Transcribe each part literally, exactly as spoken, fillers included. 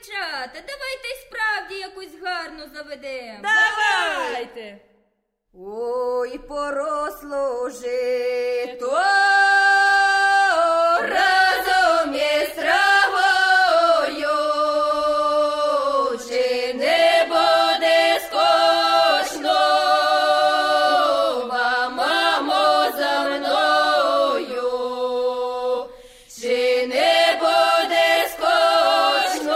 дівчата, давайте й справді якусь гарну заведемо. Давайте! Ой, поросло жито разом із травою, чи не буде скучно вам, мамо, за мною, чи не буде скучно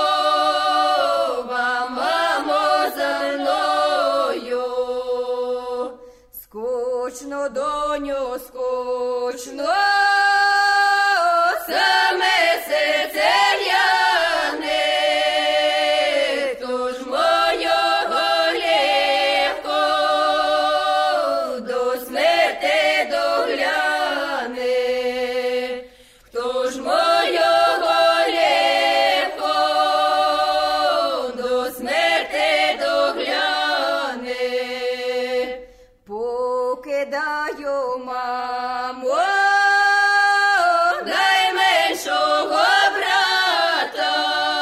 вам, мамо, за мною. Скучно, доню, скучно, саме серце ляне, тож мого легко до смерти догляне, хто ж мого легко до смерти догляне. Покидаю, мамо, найменшого брата,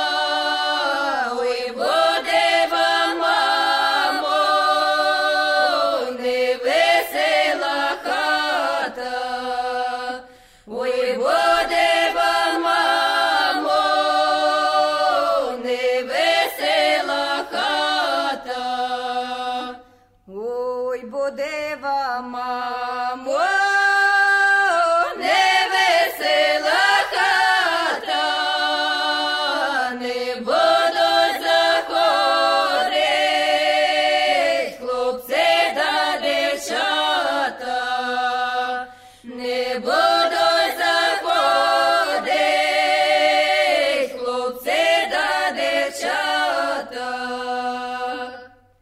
ой, буде вам, мамо, невесела хата, ой, буде вам, мамо, невесела хата. Ой, буде вам, мамо, невесела хата, не будуть заходить хлопці та дівчата, не будуть